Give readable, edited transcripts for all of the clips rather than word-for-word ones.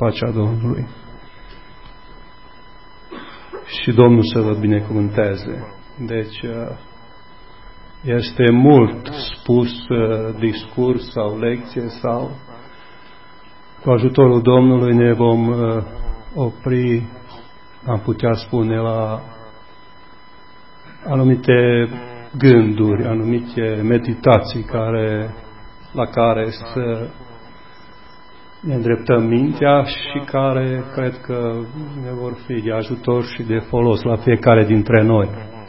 pacea Domnului. Și Domnul să vă binecuvânteze. Deci, este mult spus discurs sau lecție sau cu ajutorul Domnului ne vom opri, am putea spune, la anumite gânduri, anumite meditații la care să ne îndreptăm mintea și care cred că ne vor fi de ajutor și de folos la fiecare dintre noi.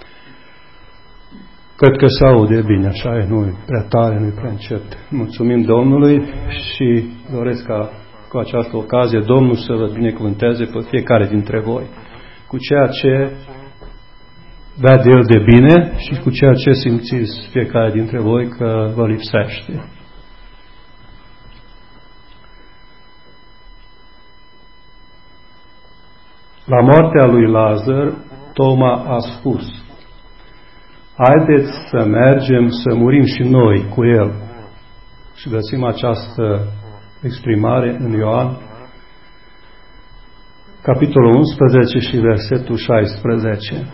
Cred că se aude bine, așa e, nu-i prea tare, nu-i prea încet. Mulțumim Domnului și doresc ca cu această ocazie Domnul să vă binecuvânteze pe fiecare dintre voi cu ceea ce vede El de bine și cu ceea ce simțiți fiecare dintre voi că vă lipsește. La moartea lui Lazar, Toma a spus: haideți să mergem să murim și noi cu el. Și găsim această exprimare în Ioan, capitolul 11 și versetul 16.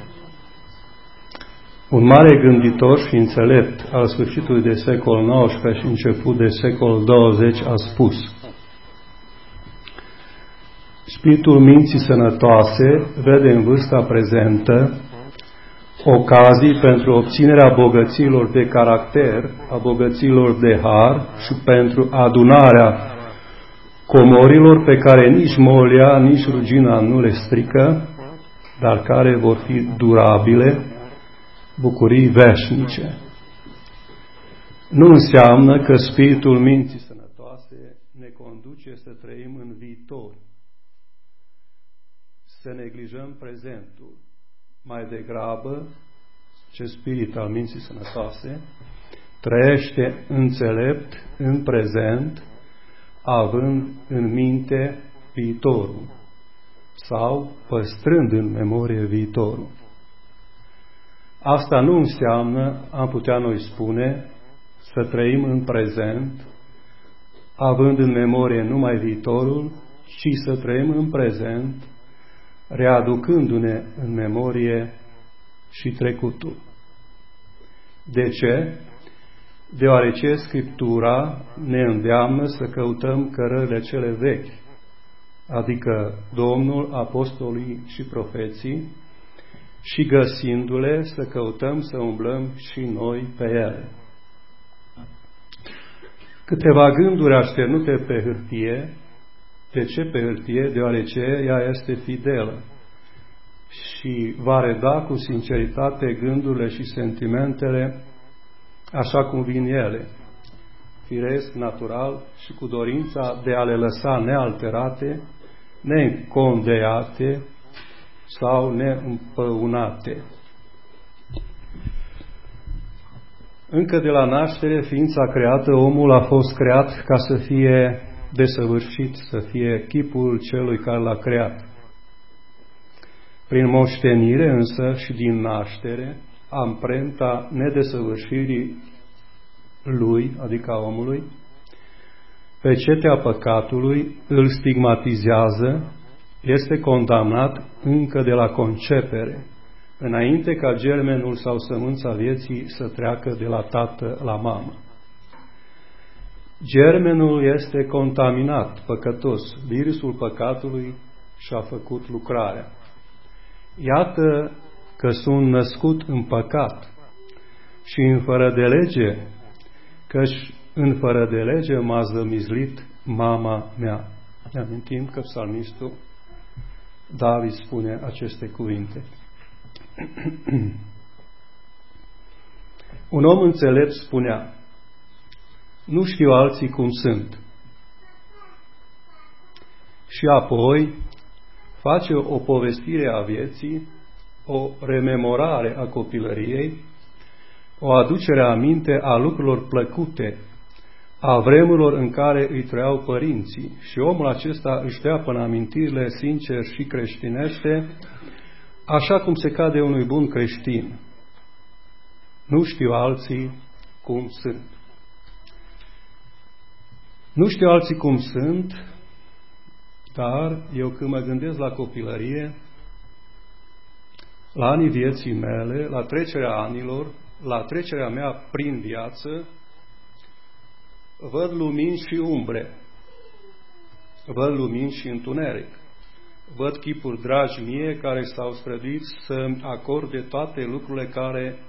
Un mare gânditor și înțelept al sfârșitului de secol XIX și început de secol 20 a spus: spiritul minții sănătoase vede în vârsta prezentă ocazii pentru obținerea bogăților de caracter, a bogăților de har și pentru adunarea comorilor pe care nici molia, nici rugina nu le strică, dar care vor fi durabile, bucurii veșnice. Nu înseamnă că spiritul minții sănătoase ne conduce să trăim în viitor, să neglijăm prezentul. Mai degrabă, ce spirit al minții sănătoase trăiește înțelept în prezent, având în minte viitorul sau păstrând în memorie viitorul. Asta nu înseamnă, am putea noi spune, să trăim în prezent, având în memorie numai viitorul, ci să trăim în prezent, readucându-ne în memorie și trecutul. De ce? Deoarece Scriptura ne îndeamnă să căutăm cărările cele vechi, adică Domnul, apostolii și profeții, și găsindu-le să căutăm să umblăm și noi pe ele. Câteva gânduri așternute pe hârtie. De ce pe hârtie? Deoarece ea este fidelă și va reda cu sinceritate gândurile și sentimentele așa cum vin ele, firesc, natural și cu dorința de a le lăsa nealterate, necondeate sau neîmpăunate. Încă de la naștere, ființa creată, omul a fost creat ca să fie desăvârșit, să fie chipul celui care l-a creat. Prin moștenire însă și din naștere, amprenta nedesăvârșirii lui, adică a omului, pecetea păcatului îl stigmatizează, este condamnat încă de la concepere, înainte ca germenul sau sămânța vieții să treacă de la tată la mamă. Germenul este contaminat, păcătos, virusul păcatului și-a făcut lucrarea. Iată că sunt născut în păcat și în fără de lege, căci în fără de lege m-a zămizlit mama mea. Ne amintim că psalmistul David spune aceste cuvinte. Un om înțelept spunea: nu știu alții cum sunt. Și apoi face o povestire a vieții, o rememorare a copilăriei, o aducere aminte a lucrurilor plăcute, a vremurilor în care îi trăiau părinții. Și omul acesta își dea până amintirile sincer și creștinește, așa cum se cade unui bun creștin. Nu știu alții cum sunt. Nu știu alții cum sunt, dar eu când mă gândesc la copilărie, la anii vieții mele, la trecerea anilor, la trecerea mea prin viață, văd lumini și umbre, văd lumini și întuneric, văd chipuri dragi mie care s-au străduit să-mi acorde toate lucrurile care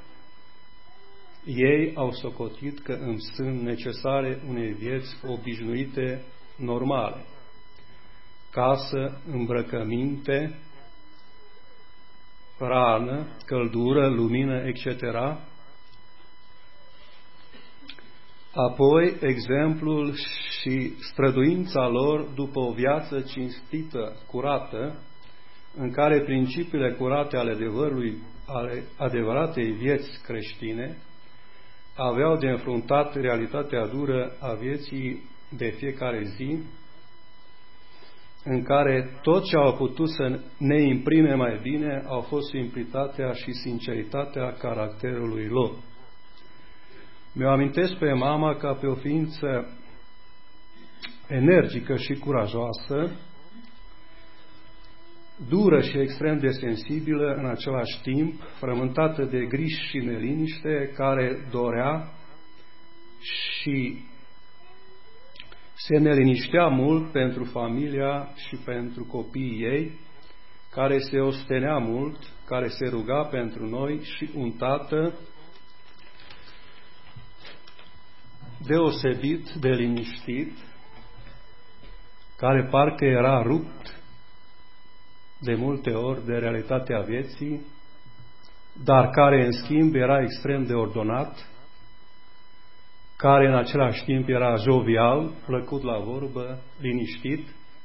ei au socotit că îmi sunt necesare unei vieți obișnuite, normale. Casă, îmbrăcăminte, hrană, căldură, lumină, etc. Apoi, exemplul și străduința lor după o viață cinstită, curată, în care principiile curate ale adevărului, ale adevăratei vieți creștine, aveau de înfruntat realitatea dură a vieții de fiecare zi, în care tot ce au putut să ne imprime mai bine au fost simplitatea și sinceritatea caracterului lor. Mi-o amintesc pe mama ca pe o ființă energică și curajoasă, dură și extrem de sensibilă în același timp, frământată de griji și neliniște, care dorea și se neliniștea mult pentru familia și pentru copiii ei, care se ostenea mult, care se ruga pentru noi și un tată deosebit de liniștit, care parcă era rupt de multe ori de realitatea vieții, dar care în schimb era extrem de ordonat, care în același timp era jovial, plăcut la vorbă, liniștit,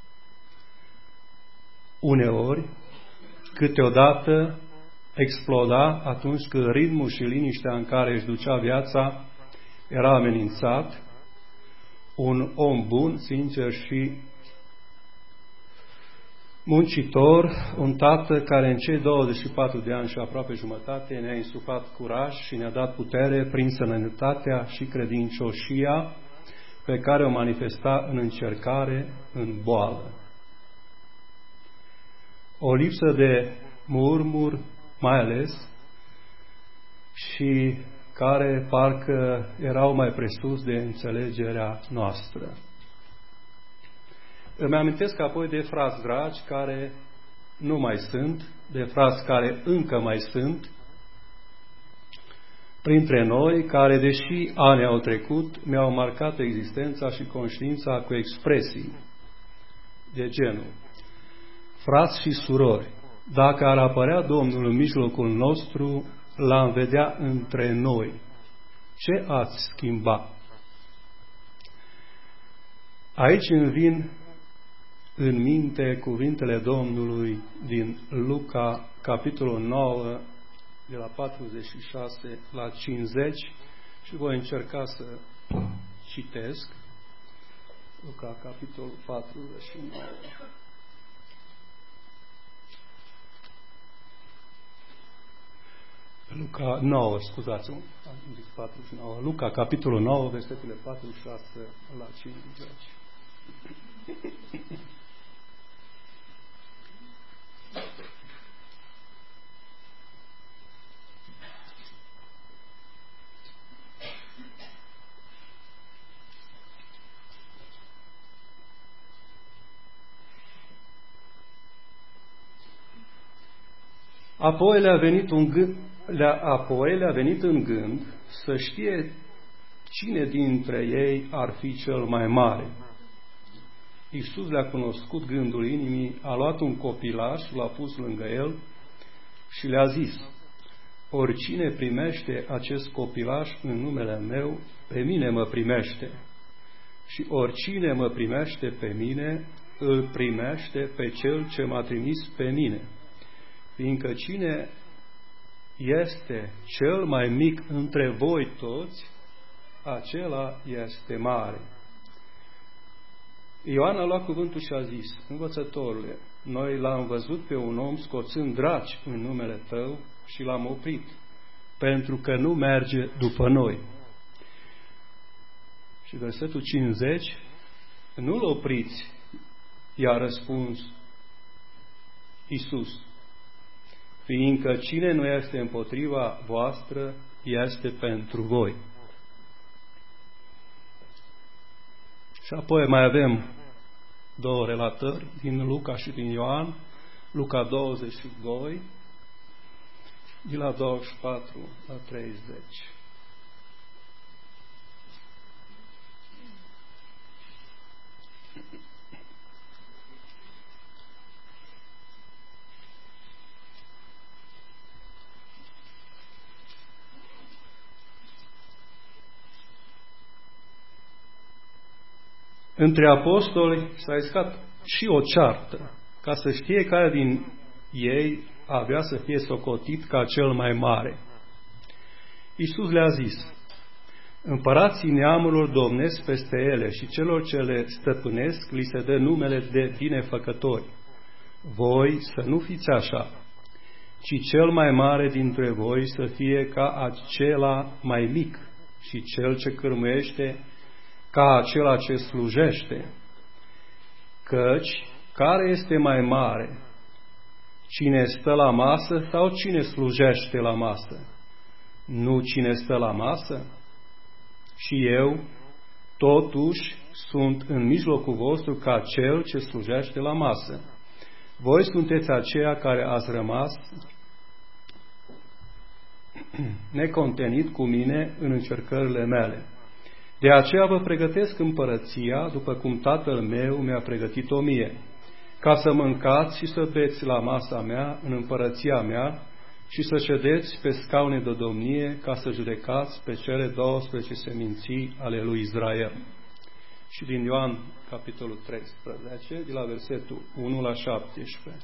uneori, câteodată exploda atunci când ritmul și liniștea în care își ducea viața era amenințat, un om bun, sincer și muncitor, un tată care în cei 24 de ani și aproape jumătate ne-a insuflat curaj și ne-a dat putere prin sănătatea și credincioșia pe care o manifesta în încercare, în boală. O lipsă de murmur, mai ales, și care parcă erau mai presus de înțelegerea noastră. Îmi amintesc apoi de frați dragi care nu mai sunt, de frați care încă mai sunt printre noi, care, deși ani au trecut, mi-au marcat existența și conștiința cu expresii de genul: frați și surori, dacă ar apărea Domnul în mijlocul nostru, l-am vedea între noi. Ce ați schimba? Aici îmi vin în minte cuvintele Domnului din Luca, capitolul 9, de la 46 la 50, și voi încerca să citesc. Luca, capitolul 49. Luca 9, scuzați-mă, am zis 49. Luca, capitolul 9, versetele 46 la 50. Apoi le-a venit în gând să știe cine dintre ei ar fi cel mai mare. Iisus le-a cunoscut gândul inimii, a luat un copilaș, l-a pus lângă el și le-a zis: oricine primește acest copilaș în numele meu, pe mine mă primește. Și oricine mă primește pe mine, îl primește pe cel ce m-a trimis pe mine. Fiindcă cine este cel mai mic între voi toți, acela este mare. Ioan a luat cuvântul și a zis: învățătorule, noi l-am văzut pe un om scoțând draci în numele tău și l-am oprit, pentru că nu merge după noi. Și versetul 50, nu-l opriți, I-a răspuns Iisus: fiindcă cine nu este împotriva voastră, este pentru voi. Și apoi mai avem două relatări din Luca și din Ioan. Luca 22, de la 24 la 30. Între apostoli s-a iscat și o ceartă, ca să știe care din ei avea să fie socotit ca cel mai mare. Iisus le-a zis: împărații neamurilor domnesc peste ele și celor ce le stăpânesc li se dă numele de binefăcători. Voi să nu fiți așa, ci cel mai mare dintre voi să fie ca acela mai mic și cel ce cârmuiește ca acela ce slujește. Căci care este mai mare? Cine stă la masă sau cine slujește la masă? Nu cine stă la masă? Și eu, totuși, sunt în mijlocul vostru ca cel ce slujește la masă. Voi sunteți aceia care ați rămas necontenit cu mine în încercările mele. De aceea vă pregătesc împărăția, după cum Tatăl meu mi-a pregătit-o mie, ca să mâncați și să beți la masa mea în împărăția mea și să ședeți pe scaune de domnie, ca să judecați pe cele 12 seminții ale lui Israel. Și din Ioan, capitolul 13, de la versetul 1 la 17.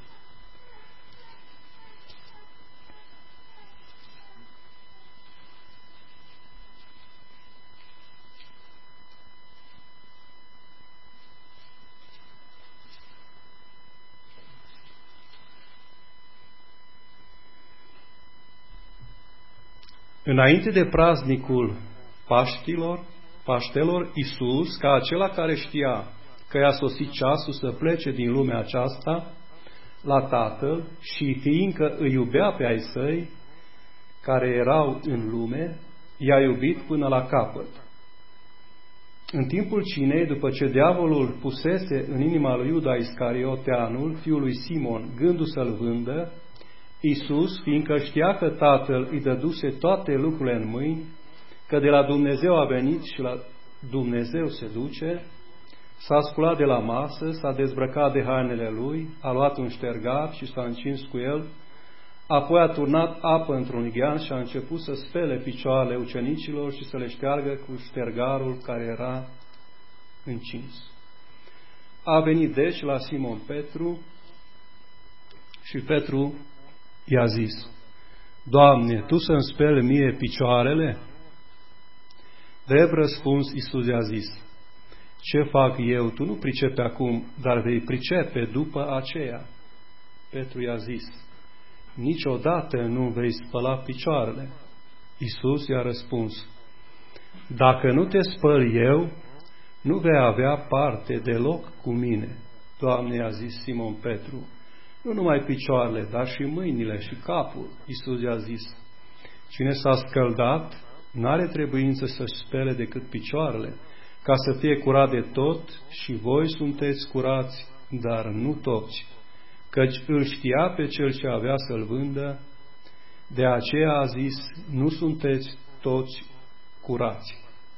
Înainte de praznicul Paștelor, Iisus, ca acela care știa că i-a sosit ceasul să plece din lumea aceasta la Tatăl și fiindcă îi iubea pe ai săi care erau în lume, i-a iubit până la capăt. În timpul cinei, după ce diavolul pusese în inima lui Iuda Iscarioteanul, fiul lui Simon, gândul să-l vândă, Iisus, fiindcă știa că Tatăl îi dăduse toate lucrurile în mâini, că de la Dumnezeu a venit și la Dumnezeu se duce, s-a sculat de la masă, s-a dezbrăcat de hainele lui, a luat un ștergar și s-a încins cu el, apoi a turnat apă într-un ghean și a început să spele picioarele ucenicilor și să le șteargă cu ștergarul care era încins. A venit deci la Simon Petru și Petru i-a zis: Doamne, Tu să-mi speli mie picioarele? Drept răspuns, Iisus i-a zis: ce fac eu, tu nu pricepi acum, dar vei pricepe după aceea. Petru i-a zis: niciodată nu vei spăla picioarele. Iisus i-a răspuns: dacă nu te spăl eu, nu vei avea parte deloc cu mine. Doamne, i-a zis Simon Petru, nu numai picioarele, dar și mâinile și capul. Iisus i-a zis: cine s-a scăldat, n-are trebuință să-și spele decât picioarele, ca să fie curat de tot, și voi sunteți curați, dar nu toți. Căci îl știa pe cel ce avea să-l vândă, de aceea a zis: nu sunteți toți curați.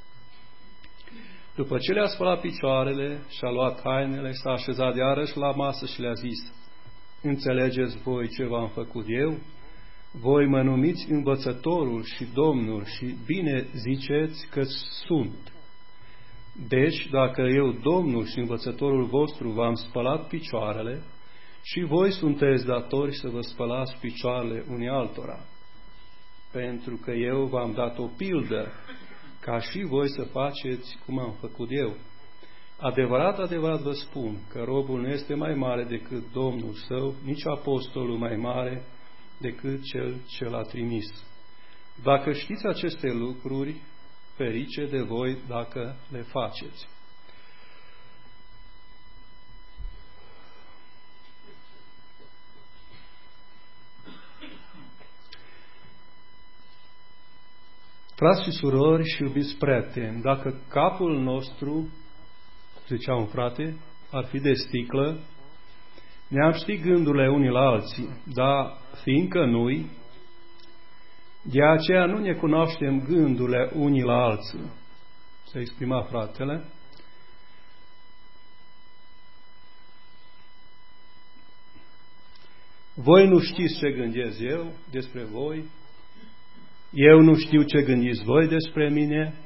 După ce le-a spălat picioarele și a luat hainele, s-a așezat iarăși la masă și le-a zis: înțelegeți voi ce v-am făcut eu? Voi mă numiți învățătorul și Domnul și bine ziceți că sunt. Deci, dacă eu, Domnul și învățătorul vostru, v-am spălat picioarele, și voi sunteți datori să vă spălați picioarele unii altora, pentru că eu v-am dat o pildă, ca și voi să faceți cum am făcut eu. Adevărat, adevărat vă spun că robul nu este mai mare decât Domnul său, nici apostolul mai mare decât cel ce l-a trimis. Dacă știți aceste lucruri, ferice de voi dacă le faceți. Frați și surori și iubiți prieteni, dacă capul nostru, zicea un frate, ar fi de sticlă, ne-am ști gândurile unii la alții, dar fiindcă nu-i, de aceea nu ne cunoaștem gândurile unii la alții. Se exprima fratele. Voi nu știți ce gândesc eu despre voi, eu nu știu ce gândiți voi despre mine,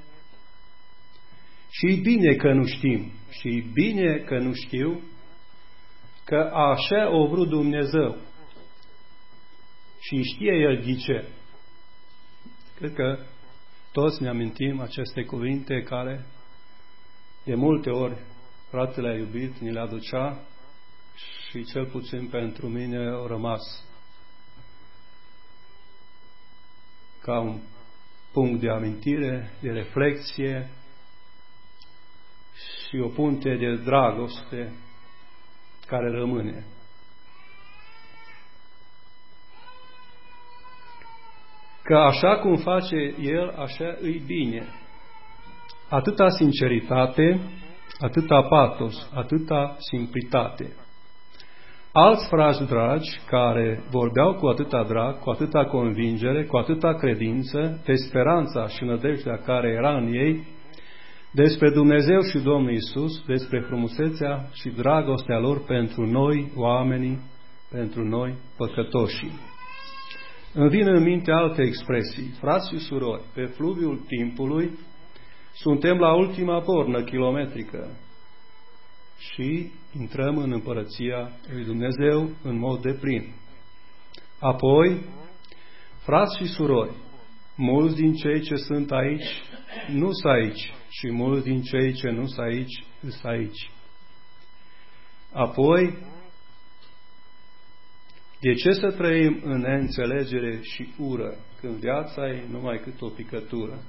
și-i bine că nu știm, și-i bine că nu știu, că așa o vrut Dumnezeu și știe El de ce. Cred că toți ne amintim aceste cuvinte care de multe ori fratele iubit ni le aducea și cel puțin pentru mine au rămas ca un punct de amintire, de reflexie și o punte de dragoste care rămâne. Că așa cum face El, așa îi bine. Atâta sinceritate, atâta patos, atâta simplitate. Alți frați dragi care vorbeau cu atâta drag, cu atâta convingere, cu atâta credință, de speranța și nădejdea care era în ei, despre Dumnezeu și Domnul Iisus, despre frumusețea și dragostea lor pentru noi, oamenii, pentru noi, păcătoșii. Îmi vin în minte alte expresii. Frați și surori, pe fluviul timpului suntem la ultima bornă kilometrică și intrăm în împărăția lui Dumnezeu în mod deplin. Apoi, frați și surori, mulți din cei ce sunt aici nu sunt aici și mulți din cei ce nu sunt aici sunt aici. Apoi, de ce să trăim în neînțelegere și ură când viața e numai cât o picătură?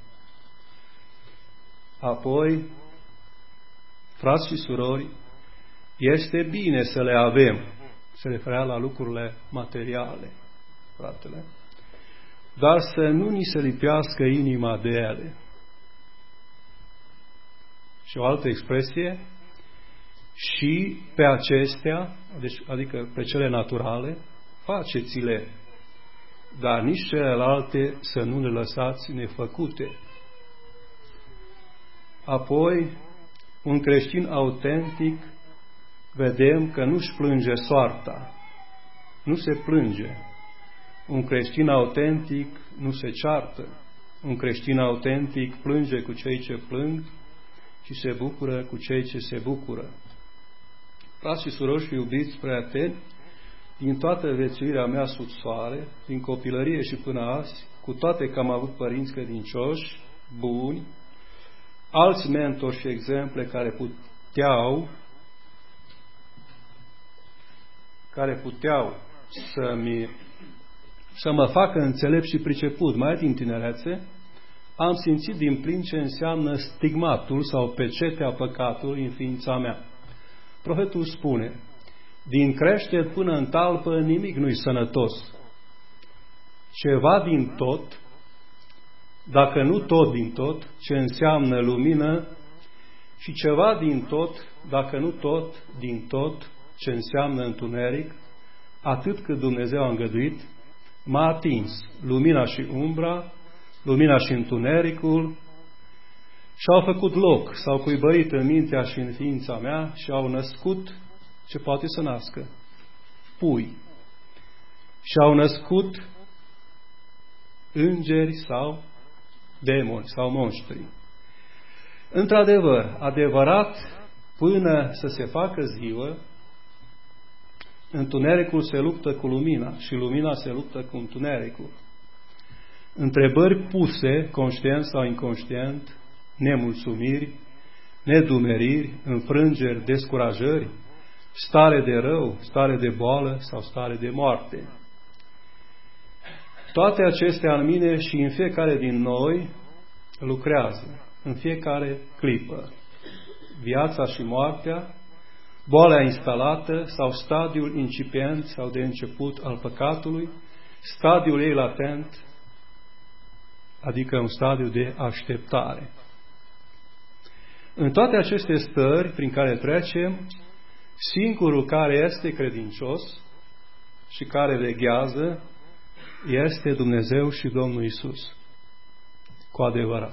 Apoi, frați și surori, este bine să le avem, se referea la lucrurile materiale, fratele, dar să nu ni se lipească inima de ele. Și o altă expresie, și pe acestea, adică pe cele naturale, faceți-le, dar nici celelalte să nu le lăsați nefăcute. Apoi, un creștin autentic, vedem că nu-și plânge soarta, nu se plânge. Un creștin autentic nu se ceartă. Un creștin autentic plânge cu cei ce plâng și se bucură cu cei ce se bucură. Frați și surori și iubiți prieteni, din toată viețuirea mea sub soare, din copilărie și până azi, cu toate că am avut părinți credincioși, buni, alți mentori și exemple care puteau să mă facă înțelept și priceput mai din tinerețe, am simțit din plin ce înseamnă stigmatul sau pecetea păcatului în ființa mea. Profetul spune, din creștere până în talpă nimic nu-i sănătos. Ceva din tot, dacă nu tot din tot, ce înseamnă lumină, și ceva din tot, dacă nu tot din tot, ce înseamnă întuneric, atât cât Dumnezeu a îngăduit, m-a atins lumina și umbra, lumina și întunericul, și-au făcut loc, s-au cuibărit în mintea și în ființa mea și au născut ce poate să nască, pui. Și-au născut îngeri sau demoni sau monștri. Într-adevăr, adevărat, până să se facă ziua, întunericul se luptă cu lumina și lumina se luptă cu întunericul. Întrebări puse, conștient sau inconștient, nemulțumiri, nedumeriri, înfrângeri, descurajări, stare de rău, stare de boală sau stare de moarte. Toate acestea în mine și în fiecare din noi lucrează, în fiecare clipă. Viața și moartea, boala instalată sau stadiul incipient sau de început al păcatului, stadiul ei latent adică un stadiu de așteptare. În toate aceste stări prin care trecem, singurul care este credincios și care veghează este Dumnezeu și Domnul Iisus. Cu adevărat.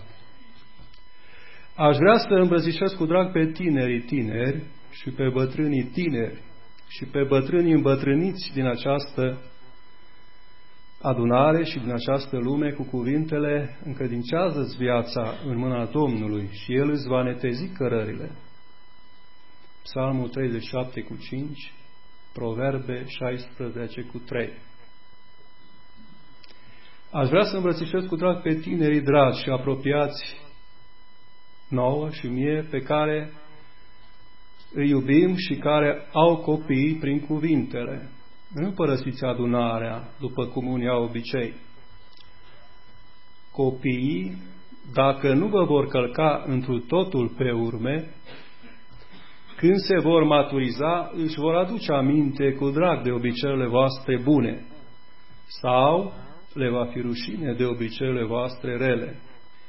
Aș vrea să îmbrățișez cu drag pe tinerii tineri și pe bătrânii tineri și pe bătrânii îmbătrâniți din această adunare și din această lume cu cuvintele: încredințează-ți viața în mâna Domnului și El îți va netezi cărările. Psalmul 37:5, Proverbe 16:3. Aș vrea să îmbrățișez cu drag pe tinerii dragi și apropiați nouă și mie, pe care îi iubim și care au copii prin cuvintele: nu părăsiți adunarea după cum unii au obicei. Copiii, dacă nu vă vor călca întru totul pe urme, când se vor maturiza, își vor aduce aminte cu drag de obiceiurile voastre bune, sau le va fi rușine de obiceiurile voastre rele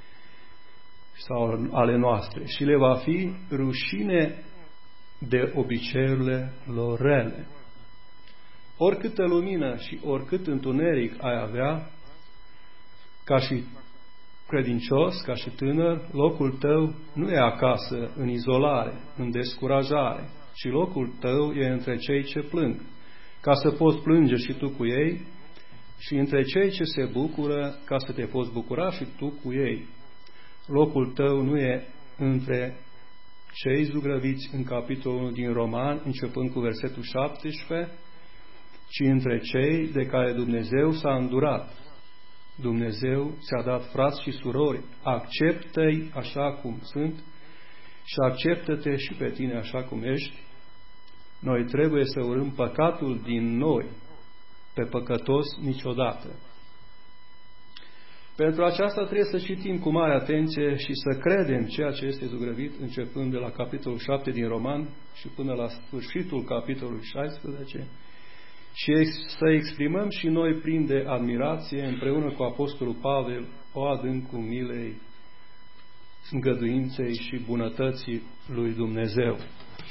sau ale noastre, și le va fi rușine de obiceiurile lor rele. Oricâtă lumină și oricât întuneric ai avea, ca și credincios, ca și tânăr, locul tău nu e acasă, în izolare, în descurajare, ci locul tău e între cei ce plâng, ca să poți plânge și tu cu ei, și între cei ce se bucură, ca să te poți bucura și tu cu ei. Locul tău nu e între cei zugrăviți în capitolul 1 din Roman, începând cu versetul 17, ci între cei de care Dumnezeu s-a îndurat. Dumnezeu ți-a dat frați și surori, acceptă-i așa cum sunt și acceptă-te și pe tine așa cum ești. Noi trebuie să urâm păcatul din noi, pe păcătos niciodată. Pentru aceasta trebuie să citim cu mare atenție și să credem ceea ce este zugrăvit, începând de la capitolul 7 din Roman și până la sfârșitul capitolului 16, și să exprimăm și noi plin de admirație, împreună cu Apostolul Pavel, o adâncul milei, îngăduinței și bunătății lui Dumnezeu.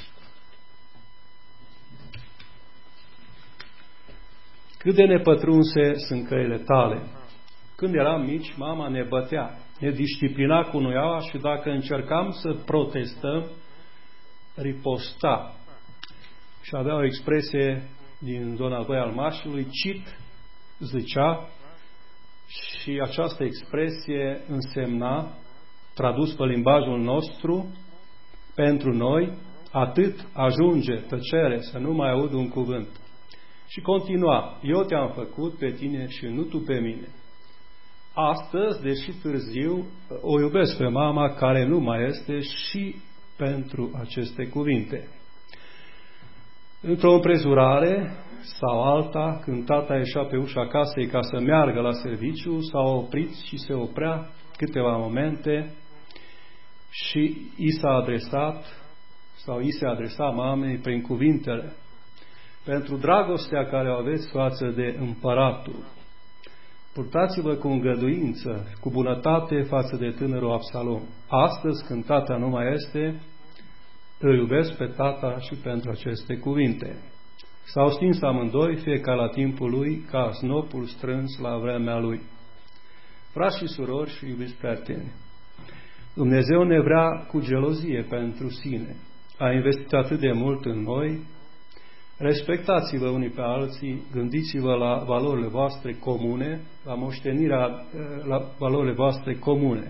Cât de nepătrunse sunt căile tale! Când eram mici, mama ne bătea, ne disciplina cu nuiaua și dacă încercam să protestăm, riposta. Și avea o expresie din zona Văi al Mașului, cit, zicea, și această expresie însemna, tradus pe limbajul nostru, pentru noi, atât ajunge tăcere, să nu mai aud un cuvânt. Și continua: eu te-am făcut pe tine și nu tu pe mine. Astăzi, deși târziu, o iubesc pe mama care nu mai este și pentru aceste cuvinte. Într-o împrejurare sau alta, când tata ieșea pe ușa casei ca să meargă la serviciu, s-a oprit și se oprea câteva momente și i s-a adresat sau i se adresa mamei prin cuvintele: pentru dragostea care o aveți față de împăratul, purtați-vă cu îngăduință, cu bunătate față de tânărul Absalom. Astăzi, când tata nu mai este, îl iubesc pe tata și pentru aceste cuvinte. S-au stins amândoi, fiecare la timpul lui, ca snopul strâns la vremea lui. Frați și surori și iubiți prieteni, Dumnezeu ne vrea cu gelozie pentru sine. A investit atât de mult în noi. Respectați-vă unii pe alții, gândiți-vă la valorile voastre comune, la moștenirea, la valorile voastre comune.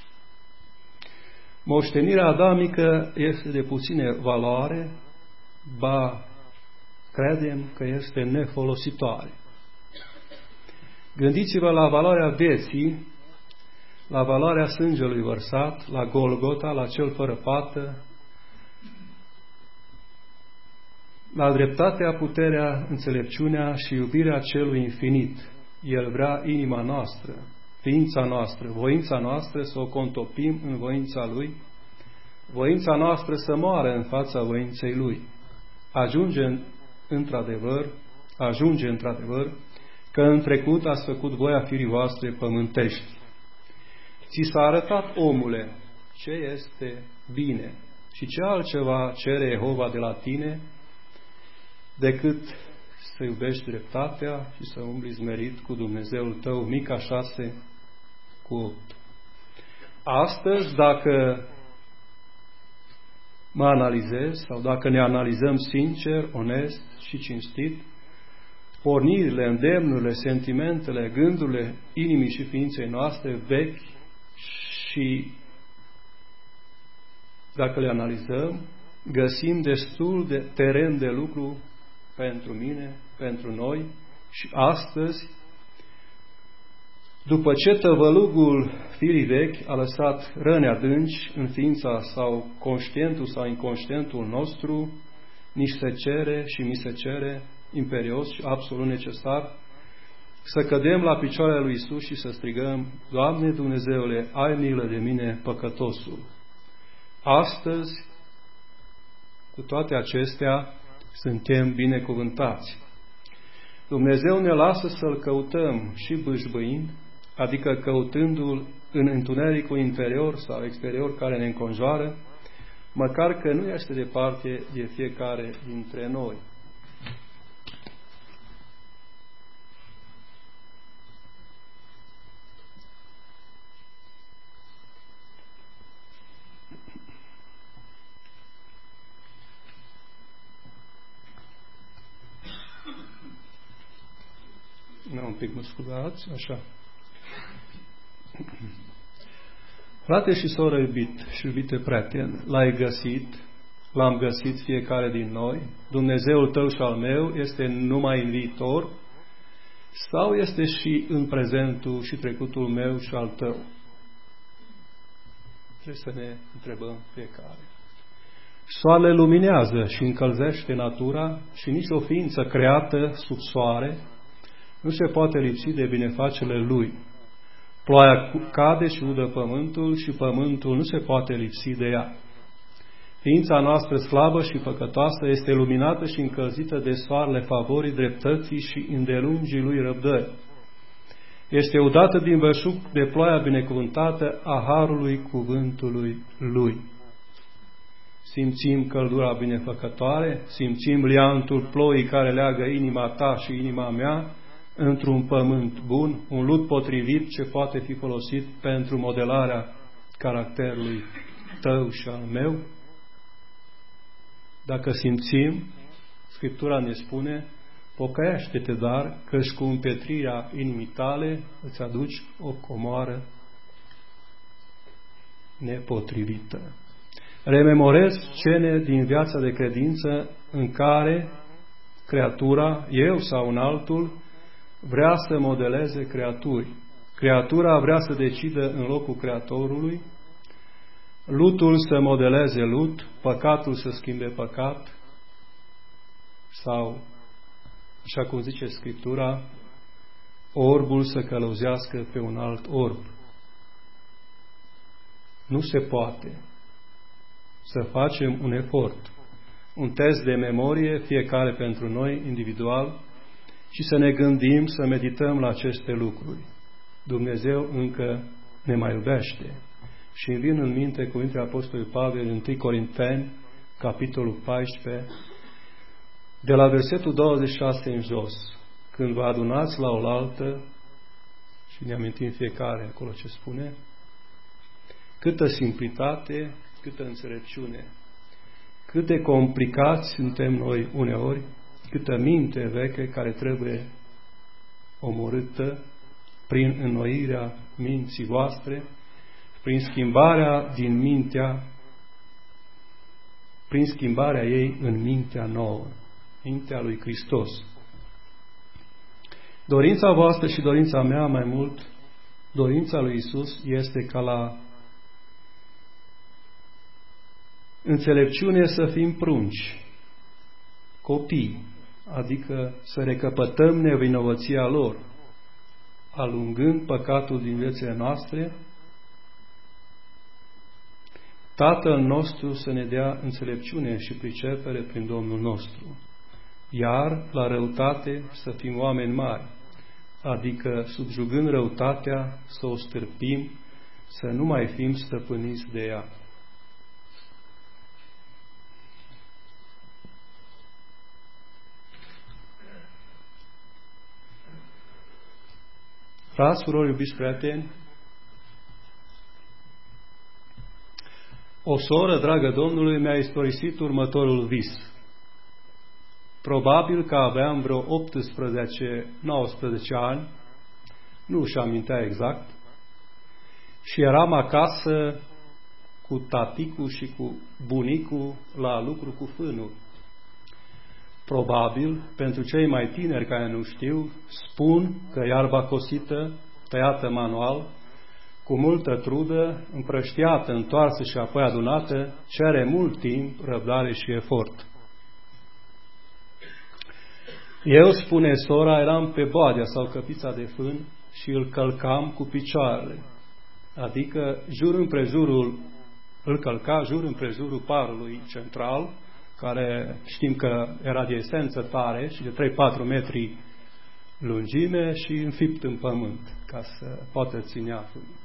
Moștenirea adamică este de puține valoare, ba credem că este nefolositoare. Gândiți-vă la valoarea vieții, la valoarea sângelui vărsat, la Golgota, la cel fără pată, la dreptatea, puterea, înțelepciunea și iubirea celui infinit. El vrea inima noastră, ființa noastră, voința noastră să o contopim în voința Lui, voința noastră să moară în fața voinței Lui. Ajunge într-adevăr că în trecut ați făcut voia firii voastre pământești. ți s-a arătat, omule, ce este bine și ce altceva cere Jehova de la tine decât să iubești dreptatea și să umbli smerit cu Dumnezeul tău. Mica 6:8. Astăzi, dacă mă analizez sau dacă ne analizăm sincer, onest și cinstit, pornirile, îndemnurile, sentimentele, gândurile inimii și ființei noastre vechi și dacă le analizăm, găsim destul de teren de lucru pentru mine, pentru noi și astăzi, după ce tăvălugul firii vechi a lăsat răni adânci în ființa sau conștientul sau inconștientul nostru, ni se cere și mi se cere imperios și absolut necesar să cădem la picioarele lui Iisus și să strigăm: Doamne Dumnezeule, ai milă de mine, păcătosul. Astăzi, cu toate acestea, suntem binecuvântați. Dumnezeu ne lasă să-L căutăm și bâșbâind, adică căutându-L în întunericul interior sau exterior care ne înconjoară, măcar că nu este departe de fiecare dintre noi. Un pic mă scuzați, așa. Frate și soră iubit și iubite prieten, l-ai găsit, l-am găsit fiecare din noi, Dumnezeul tău și al meu este numai în viitor sau este și în prezentul și trecutul meu și al tău? Trebuie să ne întrebăm fiecare. Soarele luminează și încălzește natura și nicio ființă creată sub soare nu se poate lipsi de binefacerile Lui. Ploaia cade și udă pământul și pământul nu se poate lipsi de ea. Ființa noastră slabă și păcătoasă este luminată și încălzită de soarele favorii dreptății și îndelungii Lui răbdări. Este udată din belșug de ploaia binecuvântată a harului cuvântului Lui. Simțim căldura binefăcătoare, simțim liantul ploii care leagă inima ta și inima mea într-un pământ bun, un lut potrivit ce poate fi folosit pentru modelarea caracterului tău și al meu. Dacă simțim, Scriptura ne spune: pocăiește-te, dar, căci cu împetrirea inimii tale îți aduci o comoară nepotrivită. Rememorez scene din viața de credință în care creatura, eu sau un altul, vrea să modeleze creaturi. Creatura vrea să decidă în locul Creatorului, lutul să modeleze lut, păcatul să schimbe păcat, sau, așa cum zice Scriptura, orbul să călăuzească pe un alt orb. Nu se poate. Să facem un efort, un test de memorie, fiecare pentru noi, individual, și să ne gândim, să medităm la aceste lucruri. Dumnezeu încă ne mai iubește. Și îmi vin în minte cuvintele Apostolului Pavel în 1 Corinteni, capitolul 14, de la versetul 26 în jos. Când vă adunați la oaltă, și ne amintim fiecare acolo ce spune, câtă simplitate, câtă înțelepciune, cât de complicați suntem noi uneori, câtă minte veche care trebuie omorâtă prin înnoirea minții voastre, prin schimbarea din mintea, prin schimbarea ei în mintea nouă, mintea lui Hristos. Dorința voastră și dorința mea, mai mult, dorința lui Iisus este ca la înțelepciune să fim prunci, copii, adică să recăpătăm nevinovăția lor, alungând păcatul din viețile noastre, Tatăl nostru să ne dea înțelepciune și pricepere prin Domnul nostru, iar la răutate să fim oameni mari, adică subjugând răutatea să o stârpim să nu mai fim stăpâniți de ea. Frați, surori, iubiți prieteni, o soră, dragă Domnului, mi-a istorisit următorul vis. Probabil că aveam vreo 18-19 ani, nu își amintea exact, și eram acasă cu taticul și cu bunicul la lucru cu fânul. Probabil, pentru cei mai tineri care nu știu, spun că iarba cosită, tăiată manual, cu multă trudă, împrăștiată, întoarsă și apoi adunată, cere mult timp, răbdare și efort. Eu, spune sora, eram pe boadea sau căpița de fân și îl călcam cu picioarele, adică îl călca jur împrejurul parului central, care știm că era de esență tare și de 3-4 metri lungime și înfipt în pământ, ca să poată ținea fânul.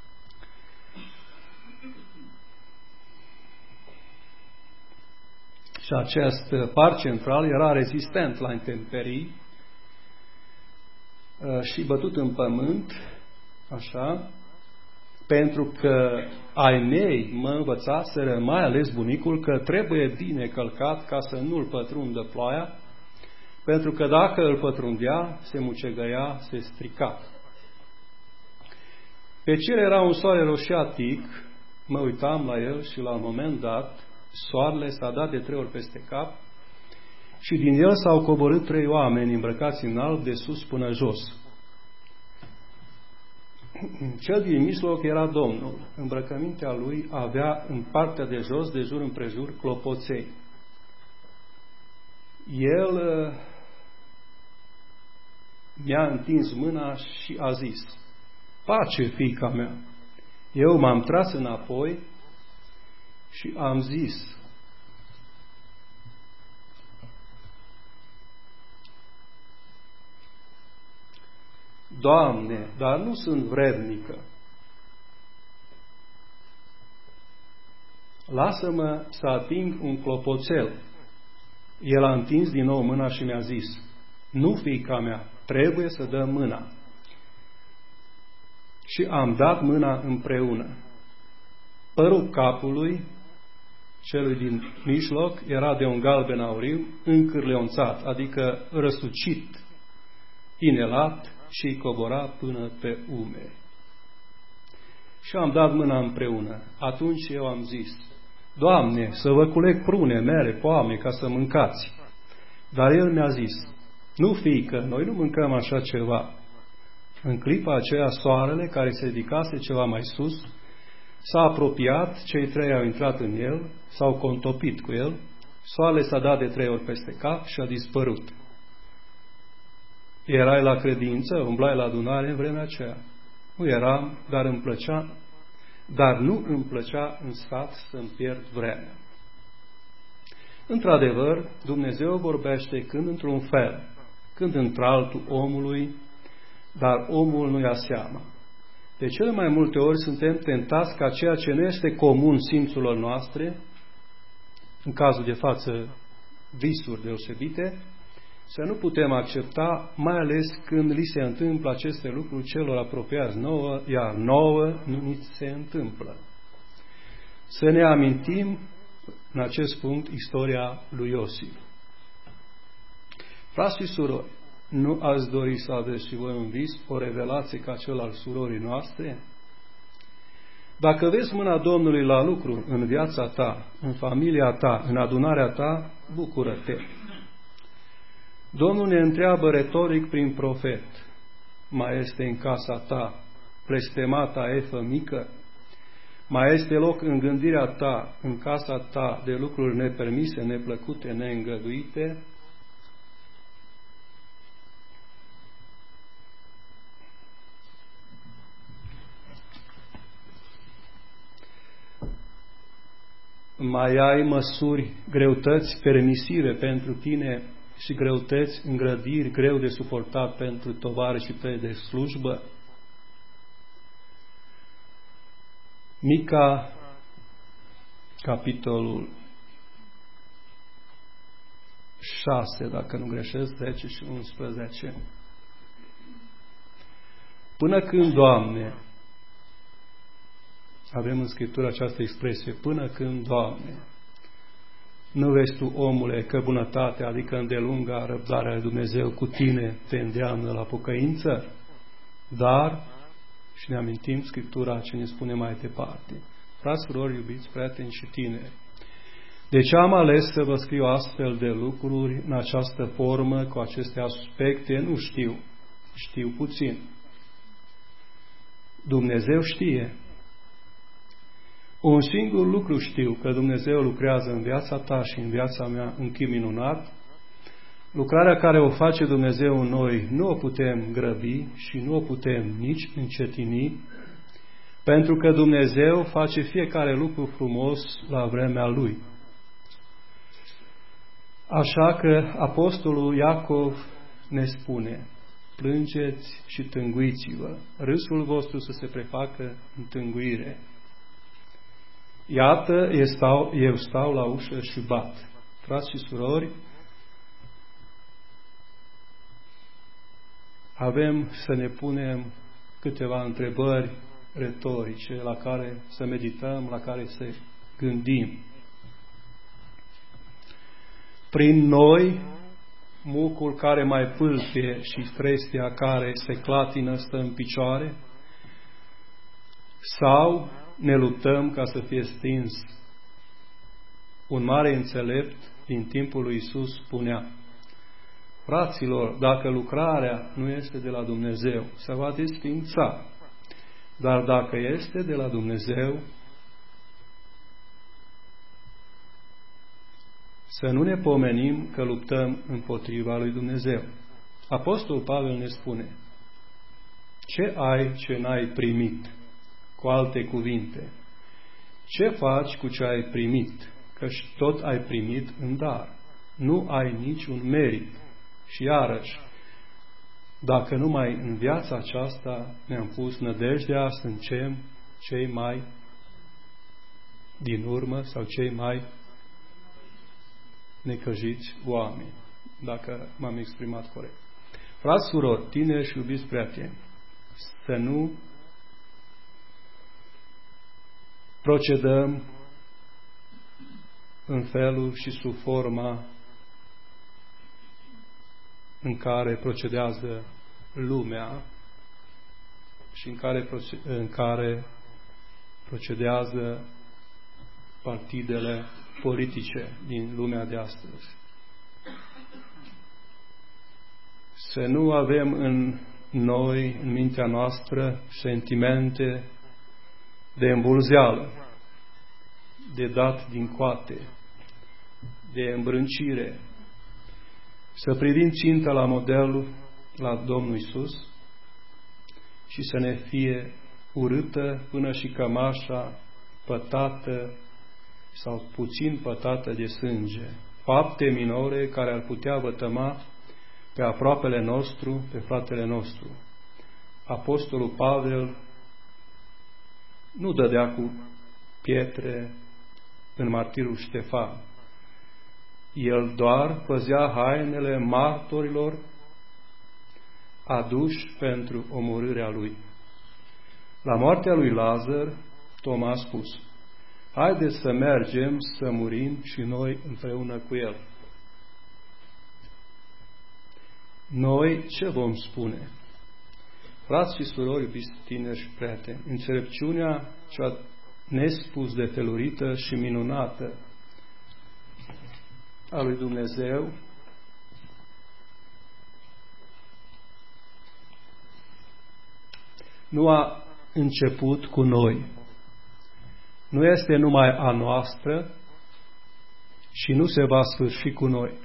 Și acest par central era rezistent la intemperii și bătut în pământ, așa, pentru că ai mei mă învățaseră, mai ales bunicul, că trebuie bine călcat ca să nu-l pătrundă ploaia, pentru că dacă îl pătrundea, se mucegăia, se strica. Pe cer era un soare roșiatic, mă uitam la el și la un moment dat, soarele s-a dat de 3 ori peste cap și din el s-au coborât 3 oameni îmbrăcați în alb de sus până jos. Cel din mijloc era Domnul. Îmbrăcămintea lui avea în partea de jos, de jur împrejur, clopoței. El mi-a întins mâna și a zis: pace, fiica mea. Eu m-am tras înapoi și am zis: Doamne, dar nu sunt vrednică. Lasă-mă să ating un clopoțel. El a întins din nou mâna și mi-a zis: nu, fiica mea, trebuie să dăm mâna. Și am dat mâna împreună. Părul capului, celui din mijloc, era de un galben auriu, încârleonțat, adică răsucit, inelat și îi cobora până pe umeri. Și am dat mâna împreună. Atunci eu am zis: Doamne, să vă culeg prune, mere, poame, ca să mâncați. Dar el mi-a zis: nu, fiică, noi nu mâncăm așa ceva. În clipa aceea, soarele, care se ridicase ceva mai sus, s-a apropiat, cei 3 au intrat în el, s-au contopit cu el, soarele s-a dat de 3 ori peste cap și a dispărut. Erai la credință, umblai la adunare în vremea aceea. Nu eram, dar nu îmi plăcea în sfat să-mi pierd vremea. Într-adevăr, Dumnezeu vorbește când într-un fel, când într-altul omului, dar omul nu ia seama. De cele mai multe ori suntem tentați ca ceea ce nu este comun simțurilor noastre, în cazul de față visuri deosebite, să nu putem accepta, mai ales când li se întâmplă aceste lucruri celor apropiați nouă, iar nouă nu ni se întâmplă. Să ne amintim în acest punct istoria lui Iosif. Frați și surori, nu ați dori să aveți și voi un vis, o revelație ca cel al surorii noastre? Dacă vezi mâna Domnului la lucru în viața ta, în familia ta, în adunarea ta, bucură-te. Domnul ne întreabă retoric prin profet: mai este în casa ta blestemata efă mică? Mai este loc în gândirea ta, în casa ta, de lucruri nepermise, neplăcute, neîngăduite? Mai ai măsuri, greutăți permisive pentru tine și greutăți, îngrădiri greu de suportat pentru tovarășii tăi de slujbă? Mica, capitolul 6, dacă nu greșesc, 10 și 11. Până când, Doamne, avem în Scriptură această expresie, până când, Doamne, nu vezi Tu, omule, că bunătatea, adică îndelunga răbdarea lui Dumnezeu cu tine te îndeamnă la pocăință? Dar, și ne amintim Scriptura ce ne spune mai departe. Frați, surori, iubiți, prieteni și tineri, de ce am ales să vă scriu astfel de lucruri în această formă, cu aceste aspecte? Nu știu. Știu puțin. Dumnezeu știe. Un singur lucru știu, că Dumnezeu lucrează în viața ta și în viața mea în chip minunat. Lucrarea care o face Dumnezeu în noi nu o putem grăbi și nu o putem nici încetini, pentru că Dumnezeu face fiecare lucru frumos la vremea Lui. Așa că apostolul Iacov ne spune, plângeți și tânguiți-vă, râsul vostru să se prefacă în tânguire. Iată, eu stau la ușă și bat. Frați și surori, avem să ne punem câteva întrebări retorice la care să medităm, la care să gândim. Prin noi, mucul care mai pâlpie și trestia care se clatină stă în picioare? Sau ne luptăm ca să fie stins? Un mare înțelept din timpul lui Iisus spunea, fraților, dacă lucrarea nu este de la Dumnezeu, se va desfința. Dar dacă este de la Dumnezeu, să nu ne pomenim că luptăm împotriva lui Dumnezeu. Apostol Pavel ne spune, ce ai ce n-ai primit? Cu alte cuvinte, ce faci cu ce ai primit? Căci tot ai primit în dar. Nu ai niciun merit. Și iarăși, dacă numai în viața aceasta ne-am pus nădejdea, suntem cei mai din urmă sau cei mai necăjiți oameni, dacă m-am exprimat corect. Frați, surori, tineri și iubiți prieteni, să nu procedăm în felul și sub forma în care procedează lumea și în care procedează partidele politice din lumea de astăzi. Să nu avem în noi, în mintea noastră, sentimente de îmbulzeală, de dat din coate, de îmbrâncire. Să privim ținta la modelul, la Domnul Iisus și să ne fie urâtă până și cămașa pătată sau puțin pătată de sânge. Fapte minore care ar putea vătăma pe aproapele nostru, pe fratele nostru. Apostolul Pavel nu dădea cu pietre în martirul Ștefan. El doar păzea hainele martorilor aduși pentru omorârea lui. La moartea lui Lazar, Toma a spus, haideți să mergem să murim și noi împreună cu el. Noi ce vom spune? Frați și surori, iubiți tineri și prieteni, înțelepciunea cea nespus de felurită și minunată a lui Dumnezeu nu a început cu noi. Nu este numai a noastră și nu se va sfârși cu noi.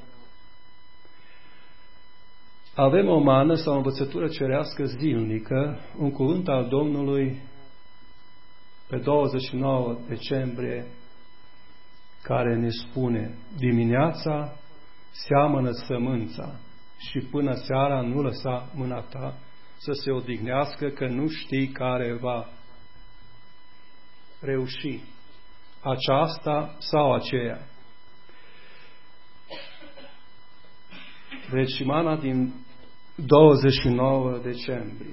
Avem o mană sau o învățătură cerească zilnică, un cuvânt al Domnului pe 29 decembrie, care ne spune, dimineața seamănă sămânța și până seara nu lăsa mâna ta să se odihnească, că nu știi care va reuși aceasta sau aceea. Deci mana din 29 decembrie.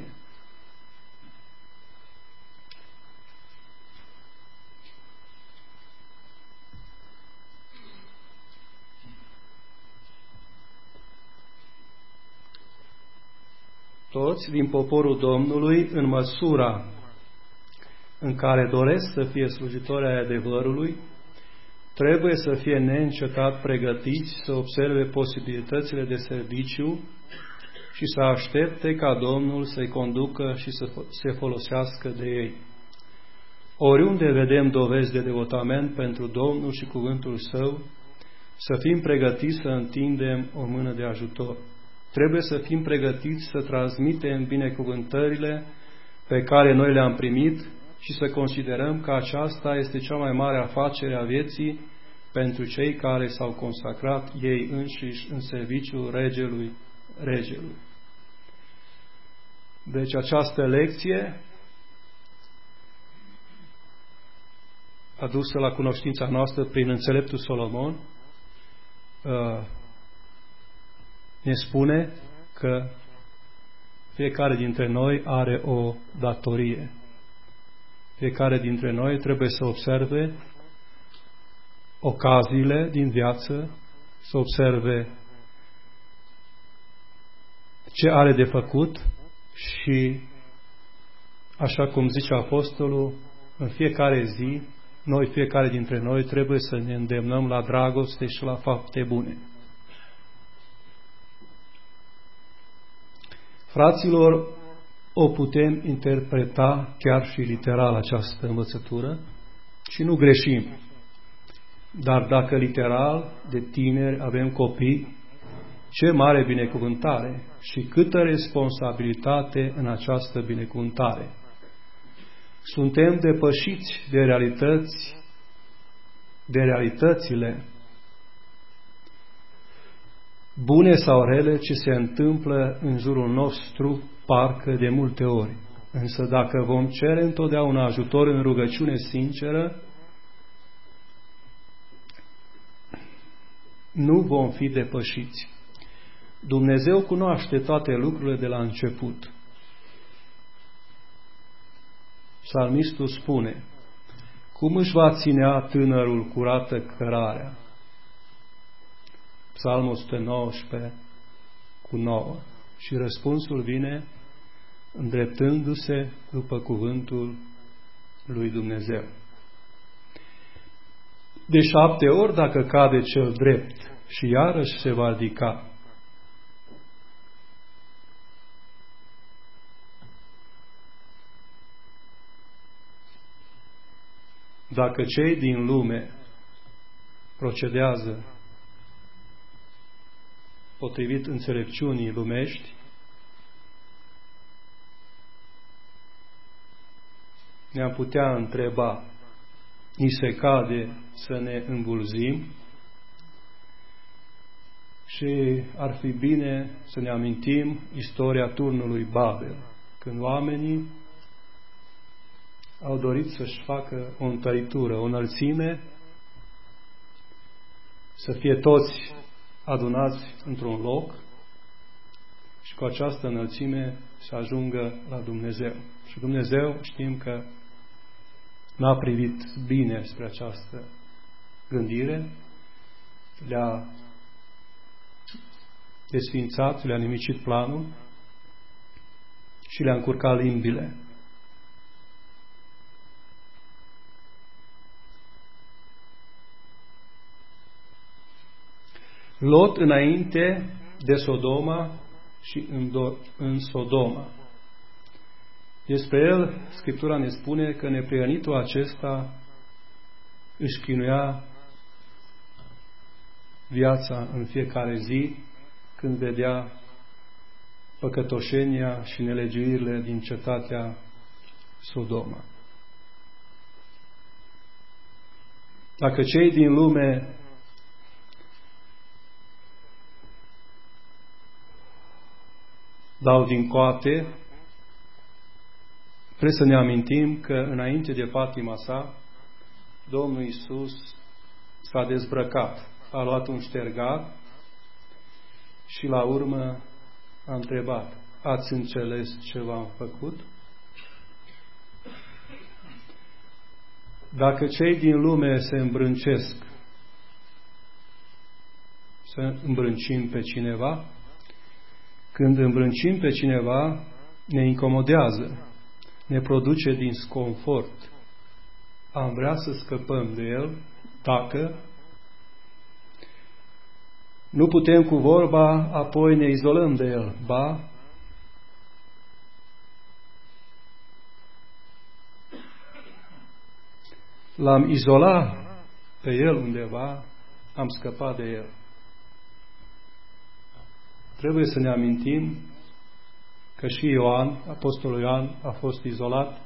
Toți din poporul Domnului, în măsura în care doresc să fie slujitori ai adevărului, trebuie să fie neîncetat pregătiți să observe posibilitățile de serviciu și să aștepte ca Domnul să-i conducă și să se folosească de ei. Oriunde vedem dovezi de devotament pentru Domnul și cuvântul Său, să fim pregătiți să întindem o mână de ajutor. Trebuie să fim pregătiți să transmitem binecuvântările pe care noi le-am primit și să considerăm că aceasta este cea mai mare afacere a vieții pentru cei care s-au consacrat ei înșiși în serviciul regelui. Deci această lecție adusă la cunoștința noastră prin înțeleptul Solomon ne spune că fiecare dintre noi are o datorie. Fiecare dintre noi trebuie să observe ocaziile din viață, să observe ce are de făcut și, așa cum zice Apostolul, în fiecare zi, fiecare dintre noi trebuie să ne îndemnăm la dragoste și la fapte bune. Fraților, o putem interpreta chiar și literal această învățătură și nu greșim. Dar dacă literal de tineri avem copii, ce mare binecuvântare și câtă responsabilitate în această binecuvântare. Suntem depășiți de realitățile bune sau rele ce se întâmplă în jurul nostru, parcă de multe ori. Însă dacă vom cere întotdeauna ajutor în rugăciune sinceră, nu vom fi depășiți. Dumnezeu cunoaște toate lucrurile de la început. Psalmistul spune: cum își va ținea tânărul curată cărarea? Psalmul 119 cu 9. Și răspunsul vine îndreptându-se după cuvântul lui Dumnezeu. De 7 ori dacă cade cel drept și iarăși se va ridica. Dacă cei din lume procedează potrivit înțelepciunii lumești, ne-am putea întreba: ni se cade să ne îmbulzim? Și ar fi bine să ne amintim istoria turnului Babel, când oamenii au dorit să-și facă o întăritură, o înălțime, să fie toți adunați într-un loc și cu această înălțime să ajungă la Dumnezeu. Și Dumnezeu știm că n-a privit bine spre această gândire, le-a desfințat, le-a nimicit planul și le-a încurcat limbile. Lot înainte de Sodoma și în Sodoma. Despre el, Scriptura ne spune că neprihănitul acesta își chinuia viața în fiecare zi când vedea păcătoșenia și nelegiuirile din cetatea Sodoma. Dacă cei din lume dau din coate Trebuie să ne amintim că înainte de patima sa, Domnul Iisus s-a dezbrăcat, a luat un ștergar și la urmă a întrebat: ați înțeles ce v-am făcut? Dacă cei din lume se îmbrâncesc să îmbrâncim pe cineva, când îmbrâncim pe cineva, ne incomodează, ne produce disconfort. Am vrea să scăpăm de el dacă nu putem cu vorba, apoi ne izolăm de el. Ba, l-am izolat pe el undeva, am scăpat de el. Trebuie să ne amintim că și Ioan, apostolul Ioan, a fost izolat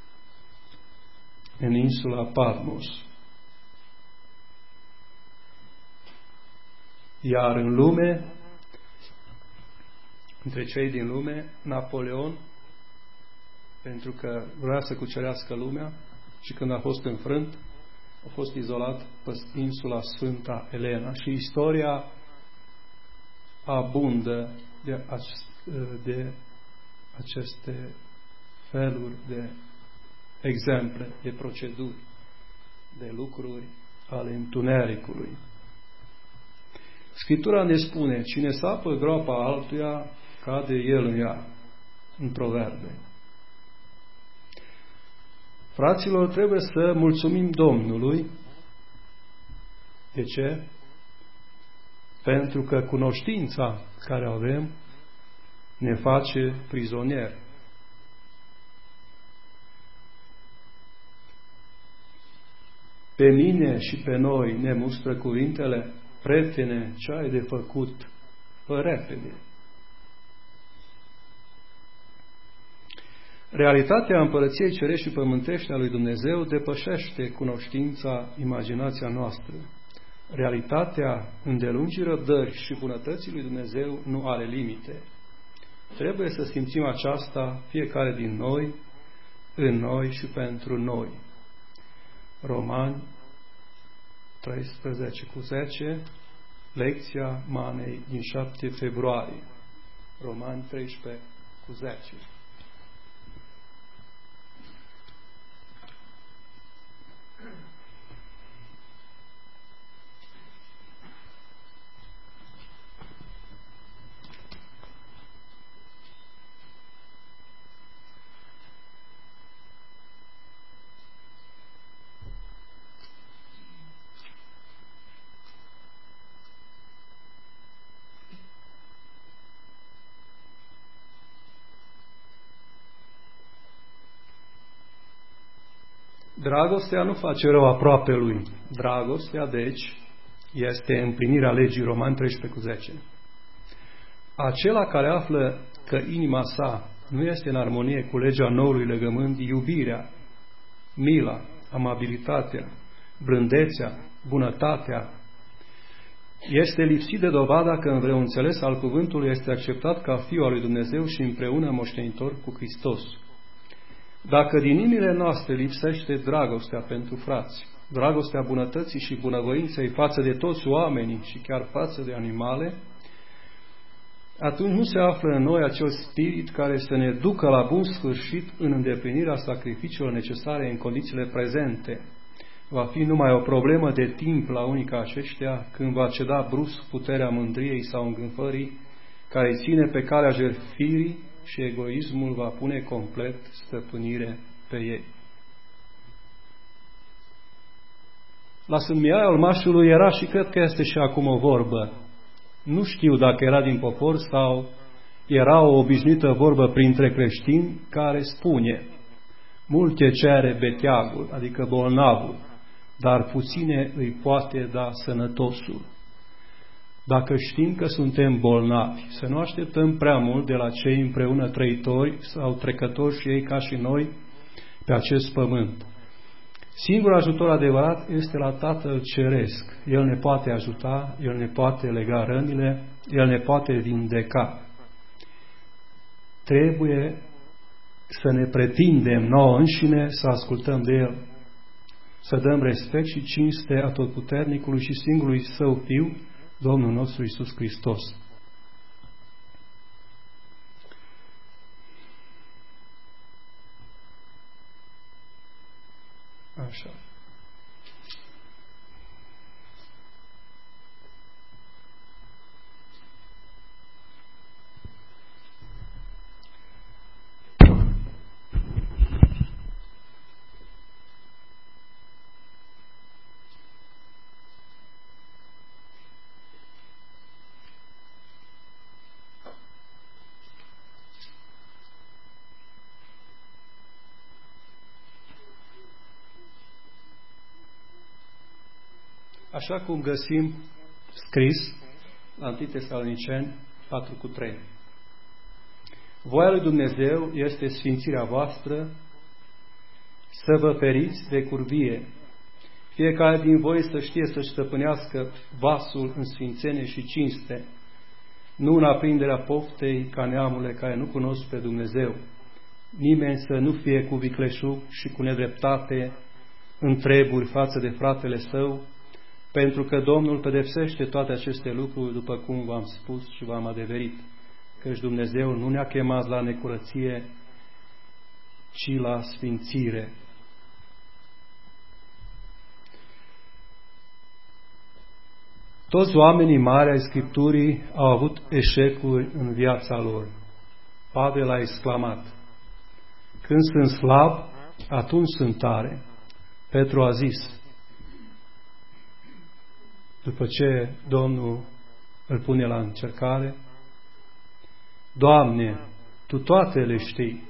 în insula Patmos. Iar în lume, între cei din lume, Napoleon, pentru că vrea să cucerească lumea și când a fost înfrânt, a fost izolat pe insula Sfânta Elena. Și istoria abundă de aceste feluri de exemple, de proceduri, de lucruri ale întunericului. Scriptura ne spune: cine sapă groapa altuia, cade el în ea, în Proverbe. Fraților, trebuie să mulțumim Domnului. De ce? Pentru că cunoștința care o avem ne face prizonieri. Pe mine și pe noi ne mustră cuvintele: prietene, ce ai de făcut? Fă repede. Realitatea Împărăției Cerești și Pământești a lui Dumnezeu depășește cunoștința, imaginația noastră. Realitatea îndelungii răbdări și bunătății lui Dumnezeu nu are limite. Trebuie să simțim aceasta fiecare din noi, în noi și pentru noi. Romani 13:10, lecția Manei din 7 februarie. Romani 13:10. Dragostea nu face rău aproapelui. Dragostea, deci, este împlinirea legii. Romani 13:10. Acela care află că inima sa nu este în armonie cu legea noului legământ, iubirea, mila, amabilitatea, blândețea, bunătatea, este lipsit de dovada că în vreun înțeles al cuvântului este acceptat ca fiul al lui Dumnezeu și împreună moștenitor cu Hristos. Dacă din inimile noastre lipsește dragostea pentru frați, dragostea bunătății și bunăvoinței față de toți oamenii și chiar față de animale, atunci nu se află în noi acel spirit care să ne ducă la bun sfârșit în îndeplinirea sacrificiilor necesare în condițiile prezente. Va fi numai o problemă de timp la unii ca aceștia când va ceda brusc puterea mândriei sau îngânfării care ține pe calea jertfirii și egoismul va pune complet stăpânire pe ei. La Sfânt Mihai al Mașului era și cred că este și acum o vorbă. Nu știu dacă era din popor sau era o obișnuită vorbă printre creștini care spune: multe cere beteagul, adică bolnavul, dar puține îi poate da sănătosul. Dacă știm că suntem bolnavi, să nu așteptăm prea mult de la cei împreună trăitori sau trecători și ei ca și noi pe acest pământ. Singurul ajutor adevărat este la Tatăl Ceresc. El ne poate ajuta, El ne poate lega rănile, El ne poate vindeca. Trebuie să ne pretindem nouă înșine, să ascultăm de El, să dăm respect și cinste Atotputernicului și singurului Său Fiu, Domnul nostru Iisus Hristos. Așa. Așa cum găsim scris la 1 Tesaloniceni 4:3. Voia lui Dumnezeu este sfințirea voastră, să vă feriți de curvie. Fiecare din voi să știe să-și stăpânească vasul în sfințenie și cinste, nu în aprinderea poftei ca neamurile care nu cunosc pe Dumnezeu. Nimeni să nu fie cu vicleșug și cu nedreptate în treburi față de fratele său, pentru că Domnul pedepsește toate aceste lucruri, după cum v-am spus și v-am adeverit, căci Dumnezeu nu ne-a chemat la necurăție, ci la sfințire. Toți oamenii mari ai Scripturii au avut eșecuri în viața lor. Pavel a exclamat: când sunt slab, atunci sunt tare. Petru a zis, după ce Domnul îl pune la încercare: Doamne, Tu toate le știi.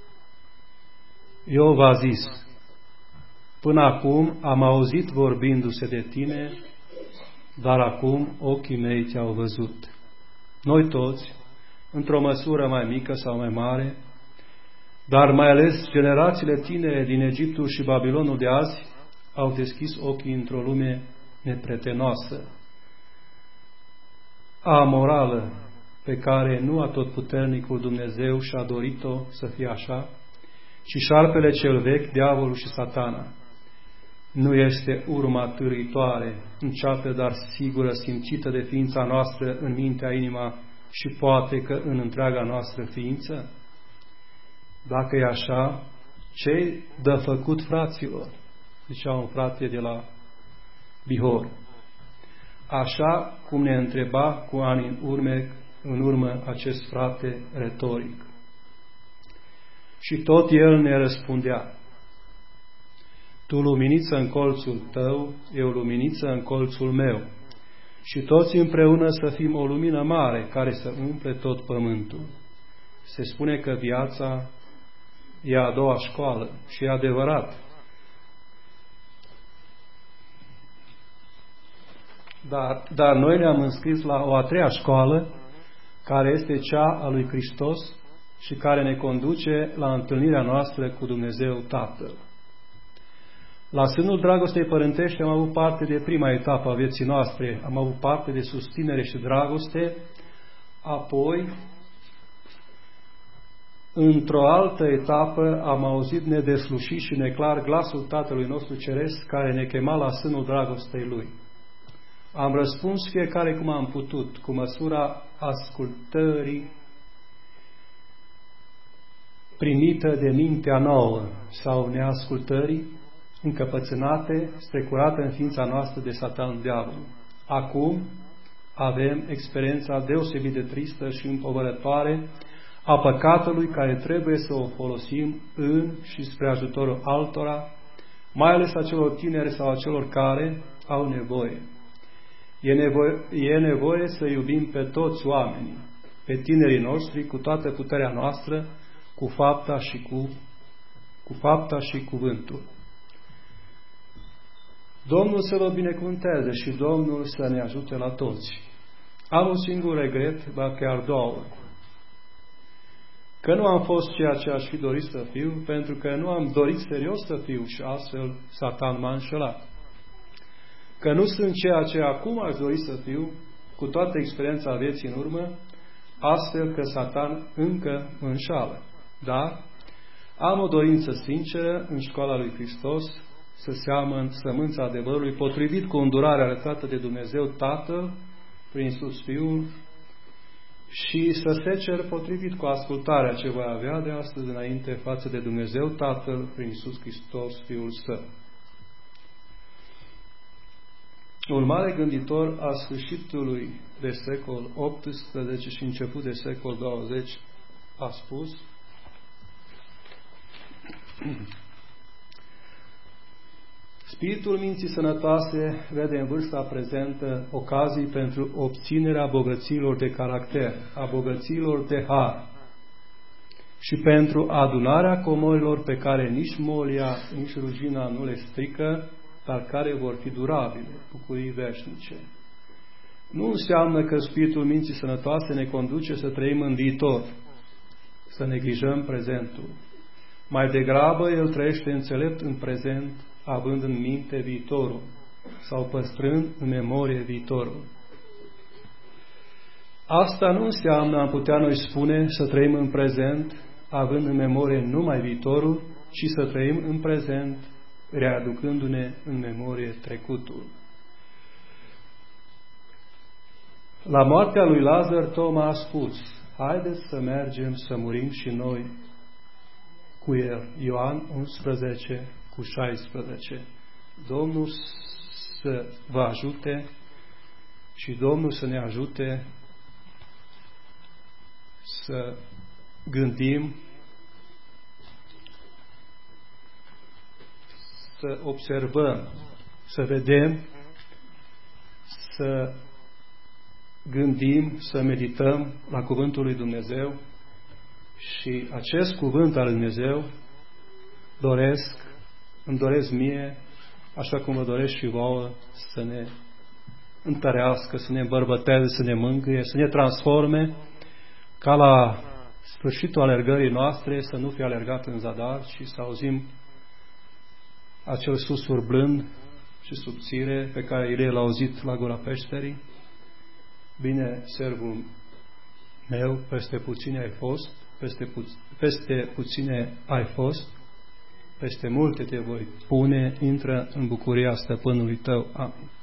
Iov a zis: până acum am auzit vorbindu-se de Tine, dar acum ochii mei Te-au văzut. Noi toți, într-o măsură mai mică sau mai mare, dar mai ales generațiile tinere din Egiptul și Babilonul de azi, au deschis ochii într-o lume nepretenoasă, amorală, pe care nu Atotputernicul Dumnezeu și-a dorit-o să fie așa, ci șarpele cel vechi, diavolul și satana. Nu este urma târâitoare, înceată, dar sigură, simțită de ființa noastră în mintea, inima și poate că în întreaga noastră ființă? Dacă e așa, ce-i dă făcut, fraților? Zicea un frate de la Bihor. Așa cum ne întreba cu ani în urmă acest frate retoric. Și tot el ne răspundea: Tu luminiță în colțul tău, eu luminiță în colțul meu, și toți împreună să fim o lumină mare care să umple tot pământul. Se spune că viața e a doua școală și e adevărat. Dar noi ne-am înscris la o a treia școală, care este cea a lui Hristos și care ne conduce la întâlnirea noastră cu Dumnezeu Tatăl. La sânul dragostei părintești am avut parte de prima etapă a vieții noastre, am avut parte de susținere și dragoste, apoi, într-o altă etapă, am auzit nedeslușit și neclar glasul Tatălui nostru Ceresc, care ne chema la sânul dragostei Lui. Am răspuns fiecare cum am putut, cu măsura ascultării primită de mintea nouă sau neascultării încăpățânate, strecurată în ființa noastră de Satan, diavolul. Acum avem experiența deosebit de tristă și împovărătoare a păcatului, care trebuie să o folosim în și spre ajutorul altora, mai ales a celor tineri sau a celor care au nevoie. E nevoie să iubim pe toți oamenii, pe tinerii noștri, cu toată puterea noastră, cu fapta și cuvântul. Domnul să vă binecuvânteze și Domnul să ne ajute la toți. Am un singur regret, ba chiar două: că nu am fost ceea ce aș fi dorit să fiu, pentru că nu am dorit serios să fiu și astfel Satan m-a înșelat. Că nu sunt ceea ce acum aș dori să fiu, cu toată experiența vieții în urmă, astfel că Satan încă mă înșală. Dar Am o dorință sinceră în școala lui Hristos să seamăn sămânța adevărului potrivit cu îndurarea arătată de Dumnezeu Tatăl prin Iisus Fiul și să secer potrivit cu ascultarea ce voi avea de astăzi înainte față de Dumnezeu Tatăl prin Iisus Hristos Fiul Său. Un mare gânditor a sfârșitului de secol XVIII și început de secol XX a spus: spiritul minții sănătoase vede în vârsta prezentă ocazii pentru obținerea bogăților de caracter, a bogăților de har și pentru adunarea comorilor pe care nici molia, nici rugina nu le strică, dar care vor fi durabile, bucurii veșnice. Nu înseamnă că spiritul minții sănătoase ne conduce să trăim în viitor, să neglijăm prezentul. Mai degrabă, el trăiește înțelept în prezent, având în minte viitorul sau păstrând în memorie viitorul. Asta nu înseamnă, am putea noi spune, să trăim în prezent, având în memorie numai viitorul, ci să trăim în prezent, readucându-ne în memorie trecutul. La moartea lui Lazar, Toma a spus: haideți să mergem să murim și noi cu el. Ioan 11:16. Domnul să vă ajute și Domnul să ne ajute să gândim, să observăm, să vedem, să gândim, să medităm la Cuvântul lui Dumnezeu și acest Cuvânt al lui Dumnezeu îmi doresc mie, așa cum vă doresc și vouă, să ne întărească, să ne îmbărbăteze, să ne mângâie, să ne transforme, ca la sfârșitul alergării noastre să nu fie alergat în zadar, ci să auzim acel susur blând și subțire pe care Ilie l-a auzit la gura peșterii: bine, servul meu, peste puține ai fost, peste puține ai fost, peste multe te voi pune, intră în bucuria stăpânului tău. Amin.